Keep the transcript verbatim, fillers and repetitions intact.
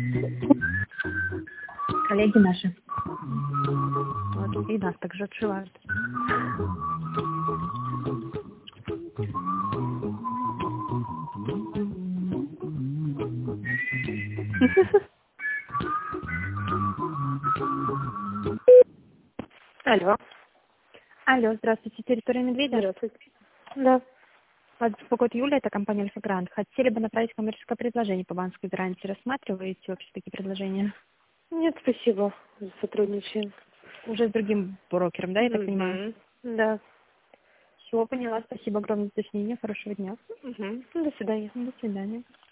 Коллеги наши. Вот, и нас также отшивают. Алло. Алло, здравствуйте, территория Медведя. Здравствуйте. Да. Вас беспокоит Юля, это компания Альфа Грант. Хотели бы направить коммерческое предложение по банковской гарантии. Рассматриваете вообще такие предложения? Нет, спасибо. Сотрудничаем. Уже с другим брокером, да, я так понимаю? Да. Все, поняла. Спасибо огромное за уточнение. Хорошего дня. Угу. До свидания. До свидания.